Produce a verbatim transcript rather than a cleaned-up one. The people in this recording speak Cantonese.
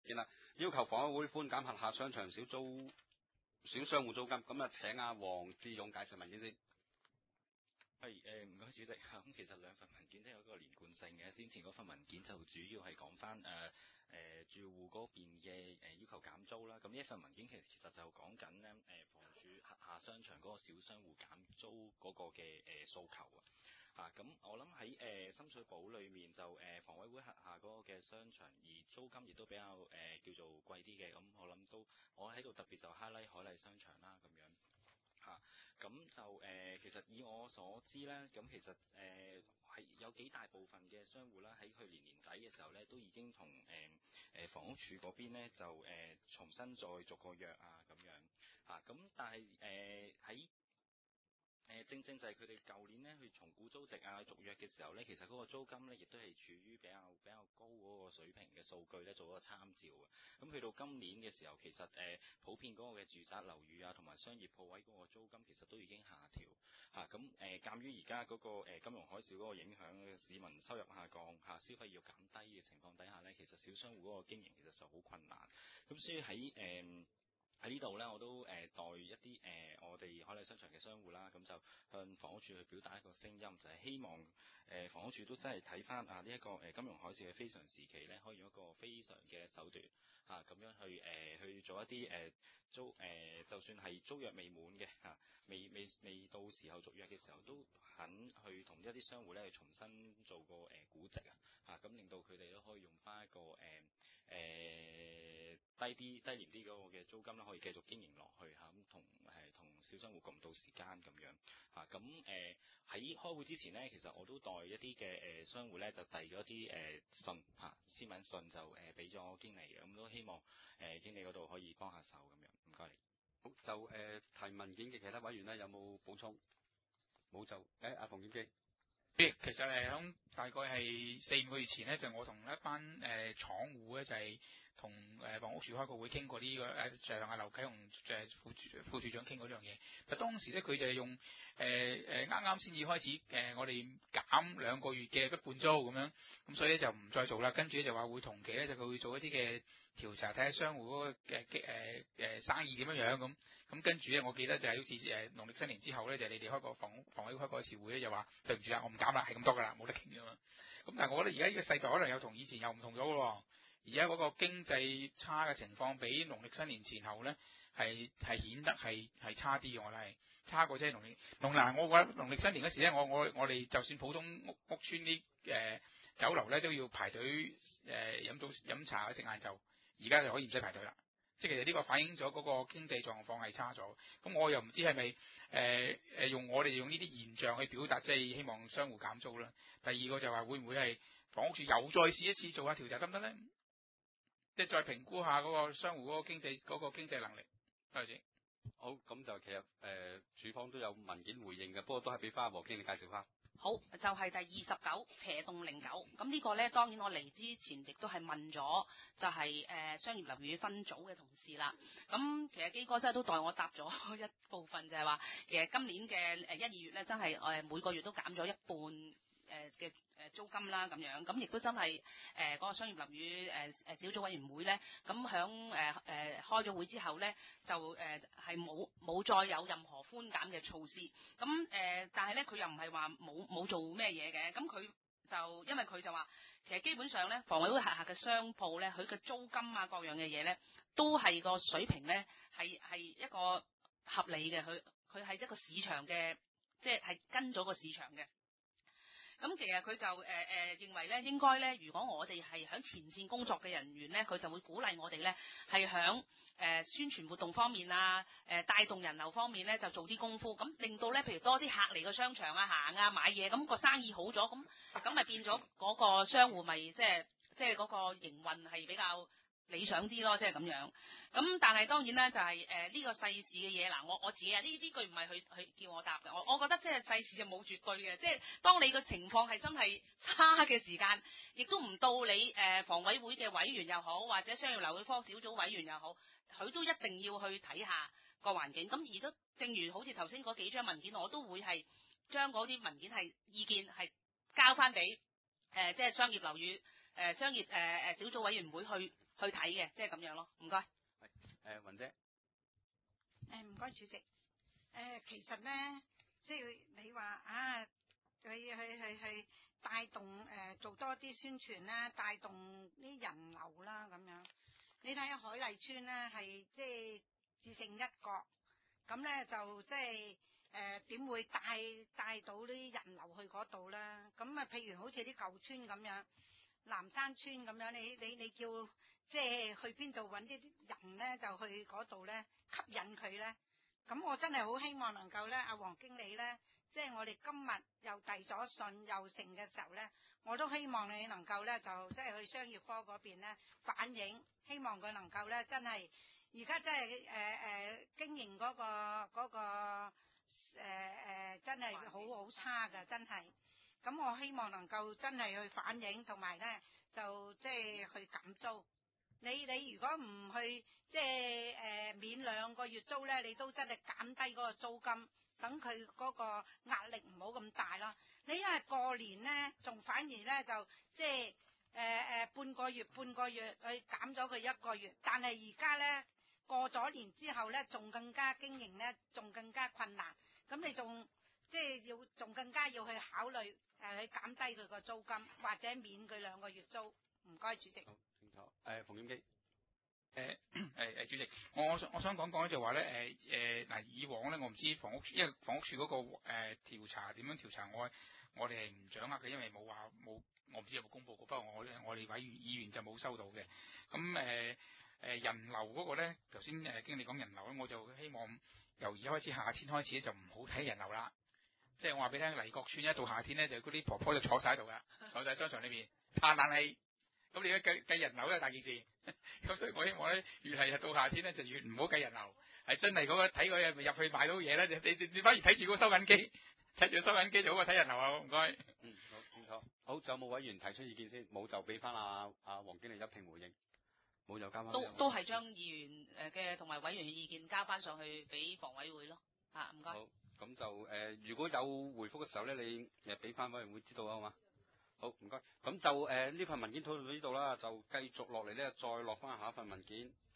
件啦，要求房委會寬減轄下商場小租小商戶租金。咁啊，請阿黃志勇介紹文件先。 係誒唔該主席嚇，咁、嗯、其實兩份文件都有一個連貫性嘅。先前嗰份文件就主要係講翻誒誒住戶嗰邊嘅誒要求減租啦。咁呢一份文件其實其實就講緊咧誒房署轄下商場嗰個小商戶減租嗰個嘅誒、呃、訴求啊。嚇咁我諗喺誒深水埗裏面就誒、呃、房委會轄下嗰個嘅商場，而租金亦都比較誒、呃、叫做貴啲嘅。咁我諗都我喺度特別就 highlight 海麗商場啦咁樣。嚇，咁、啊、就誒、呃，其實以我所知咧，咁其實誒係、呃、有幾大部分嘅商戶啦，喺去年年底嘅時候咧，都已經同誒誒房屋署嗰邊咧就誒、呃、重新再續個約啊咁樣嚇，咁、啊、但係誒喺誒正正就係佢哋舊年咧去重估租值啊續約嘅時候咧，其實嗰個租金咧亦都係處於比較比較高嗰個水平嘅數據咧做一個參照嘅。咁去到今年嘅時候，其實誒、呃、普遍嗰個嘅住宅樓宇啊同埋商業鋪位嗰個租金其實都已經下調嚇。咁誒鑑於而家嗰個、呃、金融海嘯嗰個影響，市民收入下降嚇、啊，消費要減低嘅情況底下咧，其實小商戶嗰個經營其實就好困難。咁所以喺誒。呃喺呢度咧，我都誒、呃、代一啲誒、呃、我哋海麗商場嘅商戶啦，咁就向房屋署去表達一個聲音，就係、是、希望誒、呃、房屋署都真係睇翻啊呢一、這個誒、呃、金融海嘯嘅非常時期咧，可以用一個非常嘅手段嚇咁、啊、樣去誒、呃、去做一啲誒、呃、租誒、呃，就算係租約未滿嘅嚇，未未未到時候續約嘅時候，都肯去同一啲商戶咧去重新做個誒、呃、估值啊嚇，咁令到佢哋都可以用翻一個誒誒、呃呃、低啲低廉啲嗰個嘅租金啦。可以繼續經營落去嚇，咁同誒同小商戶共度時間咁樣嚇，咁誒喺開會之前呢，其實我都代一啲嘅誒商戶咧就遞咗啲誒信嚇，簽名信就誒俾咗經理嘅，咁都希望誒、呃、經理嗰度可以幫下手咁樣，唔該你。 好，就誒、呃、提文件嘅其他委員咧有冇補充？冇就誒阿馮檢基。 其實誒響大概係四五個月前咧，就我同一班誒、呃、廠戶咧就係、是。同誒房屋署開個會傾過呢、這個誒，就係同阿劉啟雄誒副副署長傾過呢樣嘢。但當時咧佢就係用誒誒啱啱先至開始誒、呃，我哋減兩個月嘅一半租咁樣，咁所以咧就唔再做啦。跟住咧就話會同期咧就佢會做一啲嘅調查，睇下商戶嗰個嘅誒誒生意點樣樣咁。咁跟住咧，我記得就係好似誒農曆新年之後咧，就係、你哋開個房房委會開個一次會咧，就話對唔住啊，我唔減啦，係咁多噶啦，冇得傾噶嘛。咁但係我覺得而家呢個世代可能又同以前又唔同咗噶喎。而家嗰個經濟差嘅情況，比農曆新年前後咧，係係顯得係係差啲嘅，我覺得係差過即係農曆農嗱，我覺得農曆新年嗰時咧，我我我哋就算普通屋屋村啲誒酒樓咧，都要排隊誒飲早飲茶食晏晝，而家就可以唔使排隊啦。即係其實呢個反映咗嗰個經濟狀況係差咗。咁我又唔知係咪誒誒用我哋用呢啲現象去表達，即係希望商戶減租啦。第二個就話會唔會係房屋署又再試一次做下調查得唔得咧？即係再評估下嗰個商戶嗰個經濟嗰、嗰個經濟能力，多謝先。 好，咁就其實誒署方都有文件回應嘅，不過都係俾翻黃經理介紹翻。 好，就係、是、第二十九斜棟零九，咁呢個咧當然我嚟之前亦都係問咗，就係、是、誒、呃、商業樓宇分組嘅同事啦。咁其實基哥真係都代我答咗一部分，就係話其實今年嘅誒一二月咧，真係誒每個月都減咗一半。誒嘅誒租金啦咁樣，咁亦都真係誒嗰個商業樓宇誒誒小組委員會咧，咁響誒誒開咗會之後咧，就誒係冇冇再有任何寬減嘅措施，咁誒、呃、但係咧佢又唔係話冇冇做咩嘢嘅，咁佢就因為佢就話其實基本上咧房委會轄下嘅商鋪咧，佢嘅租金啊各樣嘅嘢咧，都係個水平咧係係一個合理嘅，佢佢係一個市場嘅，即係係跟咗個市場嘅。咁其實佢就誒誒、呃、認為咧，應該咧，如果我哋係喺前線工作嘅人員咧，佢就會鼓勵我哋咧，係喺誒宣傳活動方面啊，誒、呃、帶動人流方面咧，就做啲功夫，咁令到咧，譬如多啲客嚟個商場啊行啊買嘢，咁個生意好咗，咁咁咪變咗嗰個商戶咪即係即係嗰個營運係比較理想啲咯，即係咁樣。咁但係當然咧，就係誒呢個世事嘅嘢嗱，我我自己啊呢呢句唔係佢佢叫我答嘅，我我覺得即係世事就冇絕對嘅，即係當你個情況係真係差嘅時間，亦都唔到你誒、呃、房委會嘅委員又好，或者商業樓宇科小組委員又好，佢都一定要去睇下個環境。咁而都正如好似頭先嗰幾張文件，我都會係將嗰啲文件係意見係交翻俾誒即係商業樓宇誒、呃、商業誒誒、呃、小組委員會去。 去睇嘅，即係咁樣咯。唔該。 誒雲姐。 誒唔該主席。誒、呃、其實咧，即係你話啊，去去去去帶動誒、呃、做多啲宣傳啦，帶動啲人流啦咁樣。你睇下海麗村咧係即係只剩一角，咁咧就即係誒點會帶帶到啲人流去嗰度咧？咁啊，譬如好似啲舊村咁樣，南山村咁樣，你你你叫即係去邊度揾啲人咧，就去嗰度咧吸引佢咧。咁我真係好希望能夠咧，阿黃經理咧，即係我哋今日又遞咗信又成嘅時候咧，我都希望你能夠咧就即係去商業科嗰邊咧反映，希望佢能夠咧真係而家真係誒誒經營嗰個嗰個誒誒真係好好差㗎，真係。咁我希望能夠真係去反映，同埋咧就即係去減租。你你如果唔去即係誒、呃、免兩個月租咧，你都真係減低嗰個租金，等佢嗰個壓力唔好咁大咯。你因為過年咧，仲反而咧就即係誒誒半個月半個月去減咗佢一個月，但係而家咧過咗年之後咧，仲更加經營咧，仲更加困難。咁你仲即係要仲更加要去考慮誒、呃、去減低佢個租金，或者免佢兩個月租。唔該，主席。 好清楚。誒馮檢基。 誒誒誒，主席，我我想我想講講咧就話咧誒誒嗱，以往咧我唔知房屋署，因為房屋署嗰、那個誒、呃、調查點樣調查，我我哋係唔掌握嘅，因為冇話冇，我唔知有冇公佈過，不過我我哋委員議員就冇收到嘅。咁誒誒人流嗰個咧，頭先誒經理講人流咧，我就希望由而家開始夏天開始咧就唔好睇人流啦。即係我話俾你聽，黎國村一到夏天咧，就嗰啲婆婆就坐晒喺度噶，坐晒商場裏邊嘆冷氣。咁你而家計計人流咧大件事，咁所以我希望咧，越係到夏天咧就越唔好計人流，係真係嗰個睇佢係咪入去買到嘢咧，你你你反而睇住嗰個收銀機，睇住收銀機就好過睇人流啊！唔該。 嗯，好清楚。好，仲有冇委員提出意見先？冇就俾翻阿阿黃經理一併回應。冇就交翻。 都都係將議員誒嘅同埋委員嘅意見交翻上去俾房委會咯。啊，唔該。 好，咁就誒、呃，如果有回覆嘅時候咧，你誒俾翻委員會知道啊，好嘛？好，唔該。咁就誒呢、呃、份文件討論到呢度啦，就繼續落嚟咧，再落翻下一份文件。